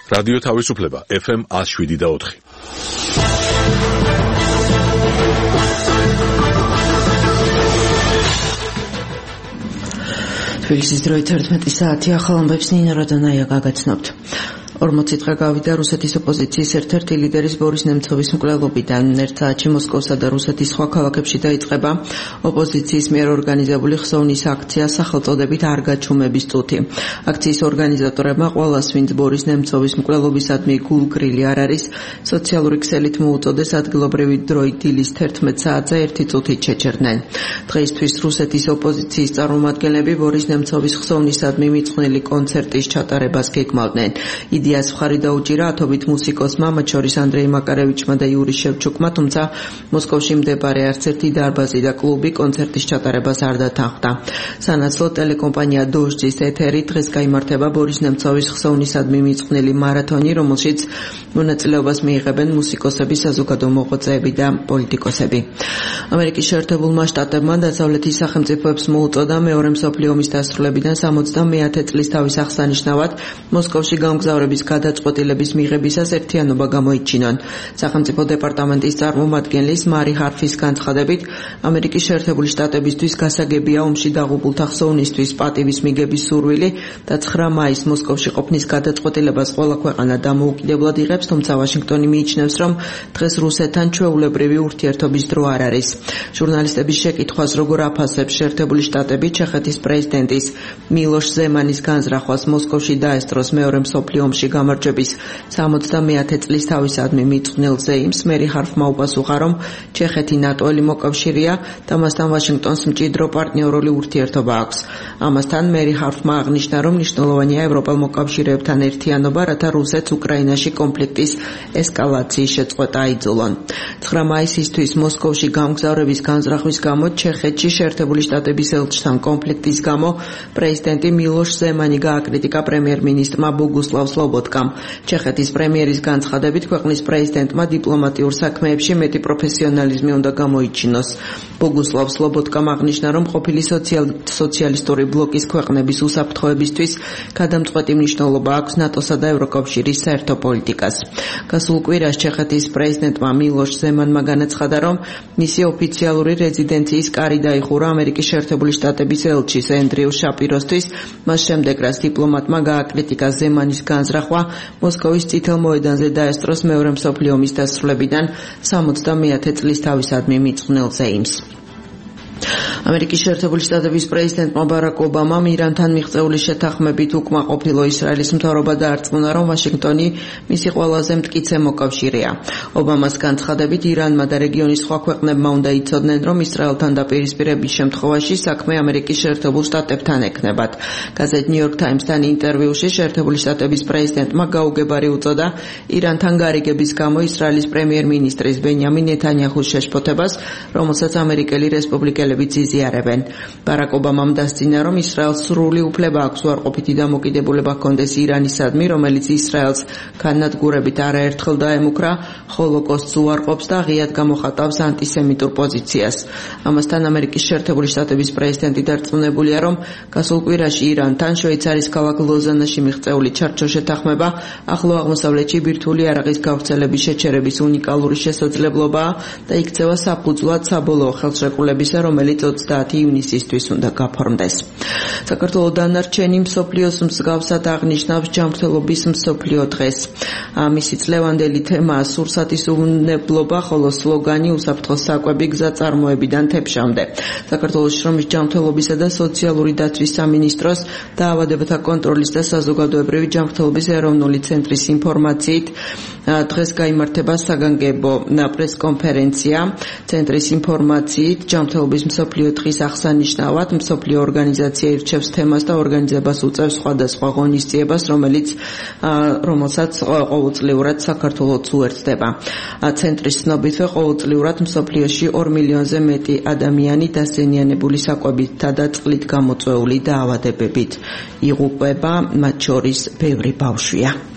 რადიო თავისუფლება FM 107.4. თბილისის დროით 11 საათი ახალ ამბებს ნინა როდანაია გაგაცნობთ. 40 დღე გავიდა რუსეთის ოპოზიციის ერთ-ერთი ლიდერის ბორის ნემცოვის მკვლელობიდან. ერთ საათში მოსკოვსა და რუსეთის სხვა ქალაქებში დაიწყება ოპოზიციის მიერ ორგანიზებული ხსოვნის აქცია სახელწოდებით არ გაჩუმების წუთი. აქციის ორგანიზატორებმა ყველას, ვინც ბორის ნემცოვის მკვლელობისადმი გულგრილი არ არის, სოციალური ქსელით მოუწოდეს ადგილობრივი დროით დილის 11 საათზე 1 წუთით შეჩერდნენ. დღეისთვის რუსეთის ოპოზიციის წარმომადგენლები ბორის ნემცოვის ხსოვნისადმი მიწყვნილი კონცერტის ჩატარებას გეგმავდნენ. იდეას მხარი დაუჭირა ათობით მუსიკოსმა, მათ შორის ანდრეი მაკარევიჩმა და იური შევჩუკმა, თუმცა მოსკოვში მდებარე არც ერთი დარბაზი და კლუბი კონცერტის ჩატარებას არ დათანხმდა. სანაცვლოდ ტელეკომპანია დოჟდის ეთერი დღეს გაიმართება ბორის ნემცოვის ხსოვნისადმი მიწყვნილი მარათონი, რომელშიც მონაწილეობას მიიღებენ მუსიკოსები, საზოგადო მოღვაწეები და პოლიტიკოსები. ამერიკის შეერთებულმა შტატებმა დასავლეთის სახელმწიფოებს მოუწოდა მეორე მსოფლიო ომის დასრულებიდან 70 წლის თავის აღსანიშნავად მოსკოვში გამგზავრების გადაწყვეტილების მიღებისას ერთიანობა გამოიჩინონ. სახელმწიფო დეპარტამენტის წარმომადგენლის მარი ჰარფის განცხადებით, ამერიკის შეერთებული შტატებისთვის გასაგებია ომში დაღუპულთა ხსოვნისთვის პატივის მიღების სურვილი და 9 მაისს მოსკოვში ყოფნის გადაწყვეტილებას ყველა ქვეყანა დამოუკიდებლად იღებს, თუმცა ვაშინგტონი მიიჩნევს, რომ დღეს რუსეთთან ჩვეულებრივი ურთიერთობის დრო არ არის. ჟურნალისტების შეკითხვას, როგორ აფასებს შეერთებული შტატები ჩეხეთის პრეზიდენტის მილოშ ზემანის განზრახვას მოსკოვში დაესწროს მეორე მსოფლიო ომში გამარჯვების 70 წლის თავისადმი მიწყვნილ ზეიმს, მერი ჰარფმა უპასუხა, რომ ჩეხეთი ნატოელი მოკავშირეა და მასთან ვაშინგტონს მჭიდრო პარტნიორული ურთიერთობა აქვს. ამასთან მერი ჰარფმა აღნიშნა, რომ მნიშვნელოვანია ევროპელ მოკავშირეებთან ერთიანობა, რათა რუსეთს უკრაინაში კონფლიქტის ესკალაციის შეწყვეტა აიძულონ. 9 მაისისთვის მოსკოვში გამგზავრების განზრახვის გამო ჩეხეთში შეერთებული შტატების ელჩთან კონფლიქტის გამო პრეზიდენტი მილოშ ზემანი გააკრიტიკა პრემიერ-მინისტრმა ბოგუსლავ სლობოდკამ. ჩეხეთის პრემიერის განცხადებით, ქვეყნის პრეზიდენტმა დიპლომატიურ საქმეებში მეტი პროფესიონალიზმი უნდა გამოიჩინოს. ბოგუსლავ სლობოდკამ აღნიშნა, რომ ყოფილი სოციალისტური ბლოკის ქვეყნების უსაფრთხოებისთვის გადამწყვეტი მნიშვნელობა აქვს ნატოსა და ევროკავშირის საერთო პოლიტიკას. გასულ კვირას ჩეხეთის პრეზიდენტმა მილოშ ზემანმა განაცხადა, რომ მისი ოფიციალური რეზიდენციის კარი დაიხურა ამერიკის შეერთებული შტატების ელჩის ენდრიუ შაპიროსთვის. მას შემდეგ, რაც დიპლომატმა გააკრიტიკა ზემანის განზრახვა, მოსკოვის წითელ მოედანზე დაესწროს მეორე მსოფლიო ომის დასრულებიდან 70 წლის თავისადმი მიწყვნილ ზეიმს. ამერიკის შეერთებული შტატების პრეზიდენტმა ბარაკ ობამამ ირანთან მიღწეული შეთანხმებით უკმაყოფილო ისრაელის მთავრობა დაარწმუნა, რომ ვაშინგტონი მისი ყველაზე მტკიცე მოკავშირეა. ობამას განცხადებით, ირანმა და რეგიონის სხვა ქვეყნებმა უნდა იცოდნენ, რომ ისრაელთან დაპირისპირების შემთხვევაში საქმე ამერიკის შეერთებულ შტატებთან ექნებათ. გაზეთ New York Times-თან ინტერვიუში შეერთებული შტატების პრეზიდენტმა გაუგებარი უწოდა ირანთან გარიგების გამო ისრაელის პრემიერ-მინისტრის ბენიამინ ნეთანიაჰუს შეშფოთებას, რომელსაც ამერიკელი რესპუბლიკელები იზიარებენ. ბარაკ ობამამ დასძინა, რომ ისრაელს სრული უფლება აქვს უარყოფითი დამოკიდებულება ჰქონდეს ირანისადმი, რომელიც ისრაელს განადგურებით არაერთხელ დაემუქრა, ჰოლოკოსტს უარყოფს და ღიად გამოხატავს ანტისემიტურ პოზიციას. ამასთან ამერიკის შეერთებული შტატების პრეზიდენტი დარწმუნებულია, რომ გასულ კვირაში ირანთან შვეიცარიის ქალაქ ლოზანაში მიღწეული ჩარჩო შეთანხმება ახლო აღმოსავლეთში ბირთვული იარაღის გავრცელების შეჩერების უნიკალური შესაძლებლობაა და იქცევა საფუძვლად საბოლოო ხელშეკრულებისა, რომელიც 30 ივნისისთვის უნდა გაფორმდეს. საქართველოს დანარჩენი მსოფლიოს მსგავსად აღნიშნავს ჯანმრთელობის მსოფლიო დღეს. მისი წლევანდელი თემაა სურსათის უვნებლობა, ხოლო სლოგანი უსაფრთხო საკვები გზაწარმოებიდან თეფშამდე. საქართველოს შრომის ჯანმრთელობისა და სოციალური დაცვის სამინისტროს დაავადებათა კონტროლის და საზოგადოებრივი ჯანმრთელობის ეროვნული ცენტრის ინფორმაციით დღეს გაიმართება საგანგებო პრესკონფერენცია. ცენტრის ინფორმაციით ჯანმრთელობის მსოფლიო დღის აღსანიშნავად მსოფლიო ორგანიზაცია ირჩევს თემას და ორგანიზებას უწევს სხვადასხვა ღონისძიებას, რომელსაც ყოველწლიურად საქართველოც უერთდება. ცენტრის ცნობითვე ყოველწლიურად მსოფლიოში 2 მილიონზე მეტი ადამიანი დასენიანებული საკვებითა და წყლით გამოწვეული დაავადებებით იღუპება, მათ შორის ბევრი ბავშვია.